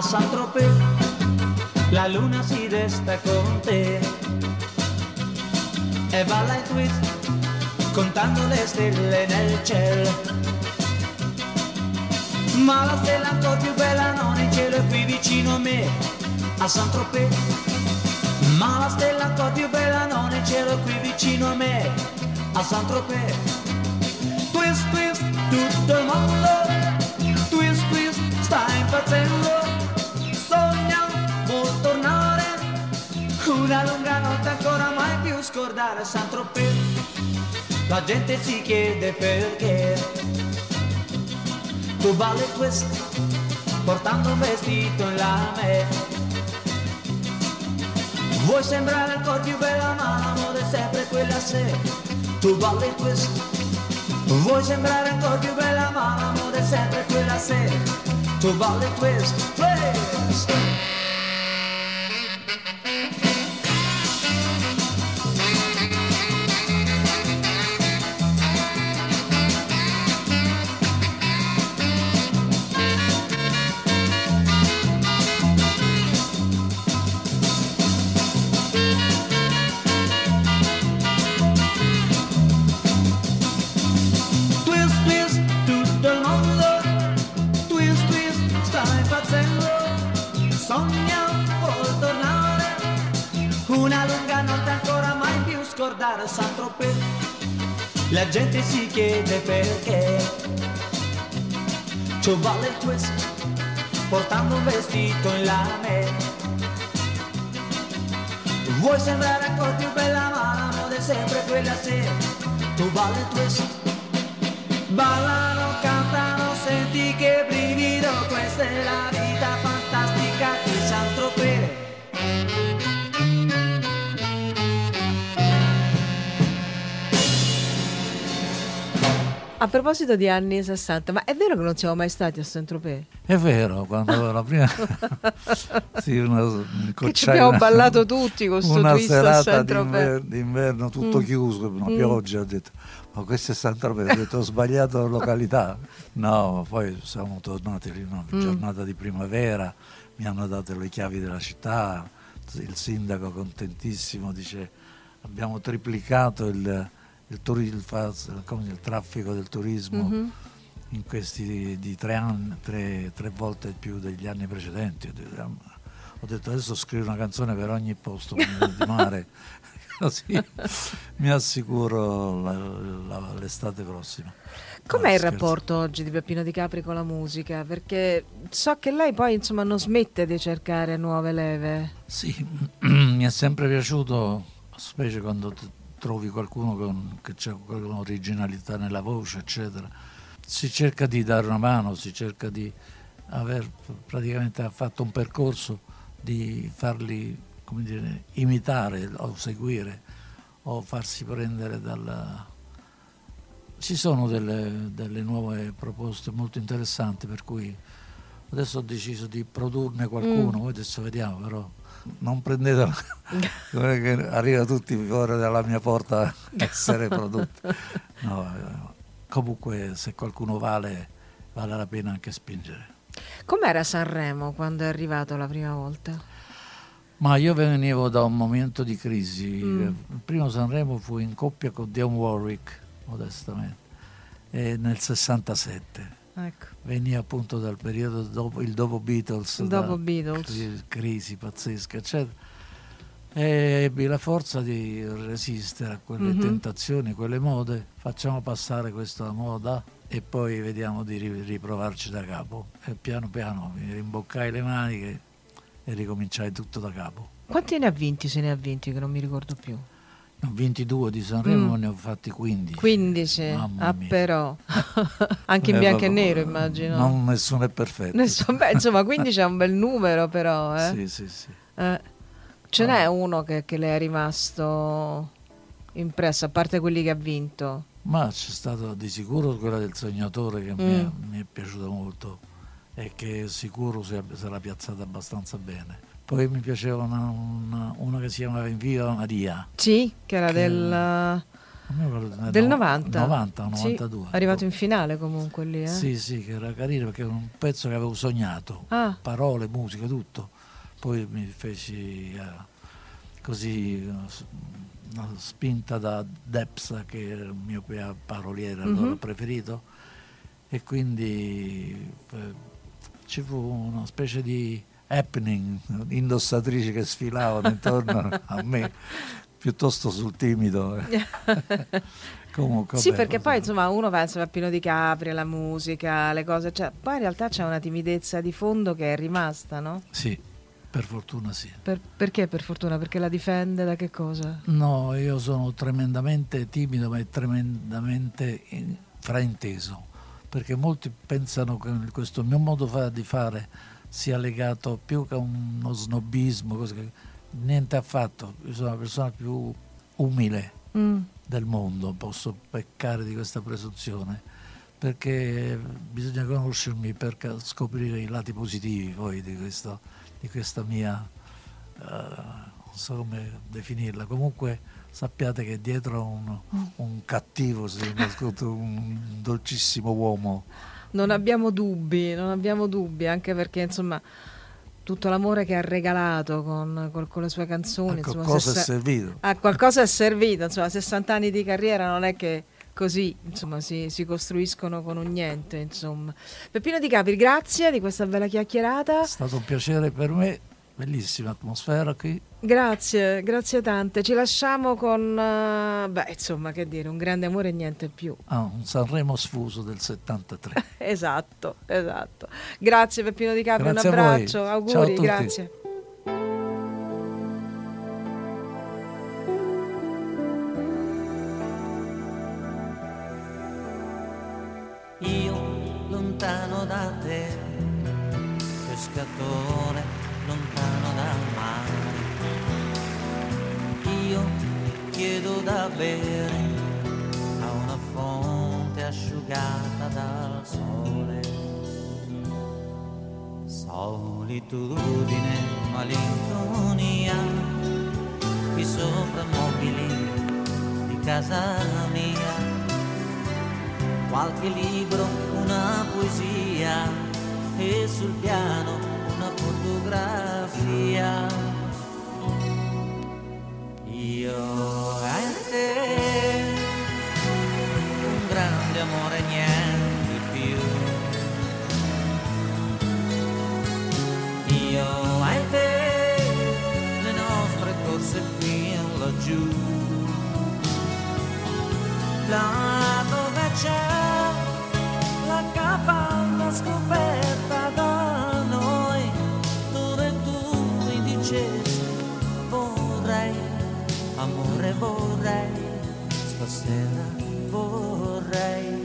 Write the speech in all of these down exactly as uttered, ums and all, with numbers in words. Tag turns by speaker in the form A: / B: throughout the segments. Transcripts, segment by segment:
A: Saint-Tropez, la luna si desta con te e balla il twist contando le stelle nel cielo. Ma la stella ancora più bella non in cielo è qui vicino a me, a Saint-Tropez. Ma la stella ancora più bella non in cielo è qui vicino a me, a Saint-Tropez. Twist, twist, tutto il mondo, twist, twist, sta impazzendo. Sogna vuol tornare, una lunga notte ancora mai più scordare Saint-Tropez. La gente si chiede perché tu balli il twist portando un vestito in lame. Vuoi sembrare ancora più bella ma la moda è sempre quella se tu balli il twist. Vuoi sembrare ancora più bella ma la moda è sempre quella se tu balli il twist, twist. Scordare Saint-Tropez, la gente si chiede perché ci balla il twist portando un vestito in lame. Vuoi sembrare ancora più bella ma la moda è sempre quella se tu balli il twist. Ballano, cantano, senti che brivido, questa è la vita fantastica di Saint-Tropez.
B: A proposito di anni sessanta, ma è vero che non siamo mai stati a Saint-Tropez?
C: È vero, quando la prima sì, una,
B: che ci abbiamo ballato tutti con sto
C: una
B: twist a
C: serata
B: Saint-Tropez
C: d'inverno tutto mm. chiuso, una
B: mm.
C: pioggia, ho detto ma questo è Saint-Tropez, ho detto ho sbagliato la località. No, poi siamo tornati lì una mm. giornata di primavera, mi hanno dato le chiavi della città, il sindaco contentissimo dice abbiamo triplicato il Il, turi- il, il traffico del turismo mm-hmm. in questi di tre anni, tre, tre volte più degli anni precedenti. Ho detto, ho detto adesso scrivo una canzone per ogni posto di mare, così mi assicuro la, la, l'estate prossima.
B: Com'è
C: no,
B: il
C: scherzo.
B: rapporto oggi di Peppino Di Capri con la musica? Perché so che lei poi insomma non smette di cercare nuove leve.
C: Sì, mi è sempre piaciuto, specie quando t- trovi qualcuno con, che c'è un'originalità nella voce, eccetera. Si cerca di dare una mano, si cerca di aver praticamente fatto un percorso di farli, come dire, imitare o seguire o farsi prendere dalla... Ci sono delle, delle nuove proposte molto interessanti, per cui adesso ho deciso di produrne qualcuno, mm. poi adesso vediamo, però non prendetela che arriva tutti fuori dalla mia porta a essere prodotti. No, comunque se qualcuno vale, vale la pena anche spingere.
B: Com'era Sanremo quando è arrivato la prima volta?
C: Ma io venivo da un momento di crisi.
B: Mm.
C: Il primo Sanremo fu in coppia con Dionne Warwick, modestamente, e nel sessantasette.
B: Ecco.
C: Veniva appunto dal periodo dopo il dopo Beatles,
B: il dopo Beatles.
C: Crisi pazzesca, eccetera, e ebbi la forza di resistere a quelle mm-hmm. tentazioni, quelle mode. Facciamo passare questa moda e poi vediamo di riprovarci da capo, e piano piano mi rimboccai le maniche e ricominciai tutto da capo.
B: Quanti ne ha vinti, se ne ha vinti, che non mi ricordo più?
C: Ne ho ventidue di Sanremo,
B: mm.
C: ne ho fatti quindici.
B: quindici,
C: Mamma
B: ah
C: mia.
B: Però anche in
C: eh,
B: bianco
C: vabbè,
B: e nero immagino.
C: Non, nessuno è perfetto.
B: Nessuno, beh, insomma, quindici è un bel numero però. Eh?
C: Sì, sì, sì.
B: Eh, ce
C: ah.
B: n'è uno che, che le è rimasto impresso, a parte quelli che ha vinto?
C: Ma c'è stato di sicuro quella del Sognatore che mm. mi, è, mi è piaciuta molto e che sicuro si sarà piazzata abbastanza bene. Poi mi piaceva una, una, una che si chiamava In Viva Maria.
B: Sì, che era
C: che
B: del... Del novanta?
C: novanta, novantadue.
B: Sì, arrivato in finale comunque lì, eh?
C: Sì, sì, che era carino perché era un pezzo che avevo sognato,
B: ah.
C: parole, musica, tutto. Poi mi feci eh, così una spinta da Depsa, che era il mio paroliere allora mm-hmm. preferito, e quindi eh, ci fu una specie di happening, indossatrici che sfilavano intorno a me, piuttosto sul timido. Comunque,
B: sì,
C: vabbè,
B: perché poi insomma uno pensa a Pino Di Capri, alla musica, le cose, cioè, poi in realtà c'è una timidezza di fondo che è rimasta, no?
C: Sì, per fortuna sì.
B: Per, perché per fortuna? Perché la difende da che cosa?
C: No, io sono tremendamente timido, ma tremendamente in, frainteso, perché molti pensano che questo mio modo di fare sia legato più che a uno snobismo, cose che, niente affatto. Io sono la persona più umile mm. del mondo, posso peccare di questa presunzione, perché bisogna conoscermi per scoprire i lati positivi poi di, questo, di questa mia, uh, non so come definirla, comunque sappiate che dietro un, un cattivo si nasconde un dolcissimo uomo.
B: Non abbiamo dubbi, non abbiamo dubbi, anche perché insomma tutto l'amore che ha regalato con, con, con le sue canzoni,
C: a qualcosa insomma, è servito.
B: A qualcosa è servito, insomma, sessanta anni di carriera non è che così insomma si, si costruiscono con un niente, insomma. Peppino Di Capri, grazie di questa bella chiacchierata.
C: È stato un piacere per me, bellissima atmosfera qui.
B: Grazie, grazie tante. Ci lasciamo con, uh, beh, insomma, che dire, un grande amore e niente più.
C: Ah, un Sanremo sfuso del settantatré.
B: Esatto, esatto. Grazie Peppino Di Capri,
C: grazie
B: un abbraccio, auguri,
C: ciao a tutti.
B: Grazie.
A: Io lontano da te, pescatore lontano dal mare, io chiedo da bere a una fonte asciugata dal sole. Solitudine, malinconia, i soprammobili di casa mia, qualche libro, una poesia e sul piano una fotografia. Io e te, un grande amore, niente più. Io e te, le nostre corse fin laggiù, là dove c'è la capanna scoperta da noi, dove tu mi dicesti vorrei, amore vorrei, stasera vorrei.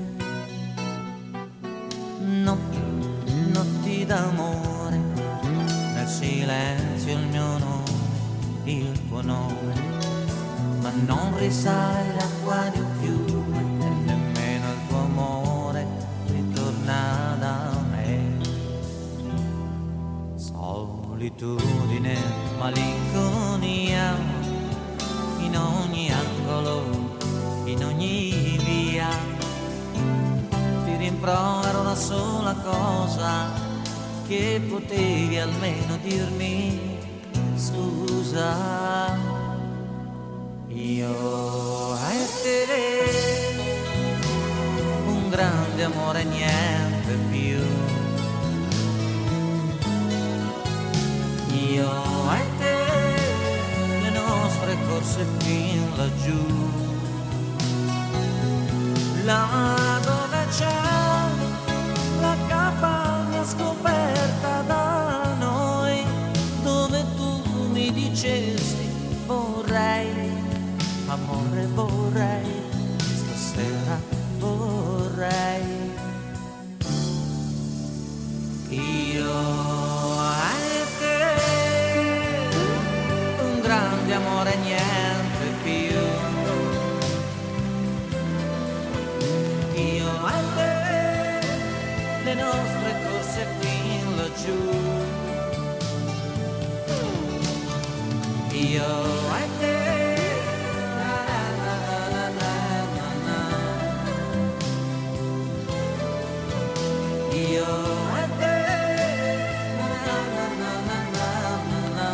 A: Notti, notti d'amore, nel silenzio il mio nome, il tuo nome, ma non risale l'acqua di un fiume e nemmeno il tuo amore ritorna da me. Solitudine, malinconia, in ogni angolo, in ogni via, ti rimprovero una sola cosa, che potevi almeno dirmi scusa. Io e te, un grande amore, niente più. Io e te, le nostre corse fin laggiù, là dove c'è la capanna scoperta da noi, dove tu mi dicesti vorrei, amore vorrei, stasera vorrei. Io e te, un grande amore, niente più. Io e te, le nostre corse fin laggiù. Io e te, la la la la la. io e te. Na, na, na, na, na, na.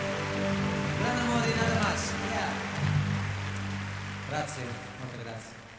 A: Grande amore di Nada Max. Yeah. Grazie, molte grazie.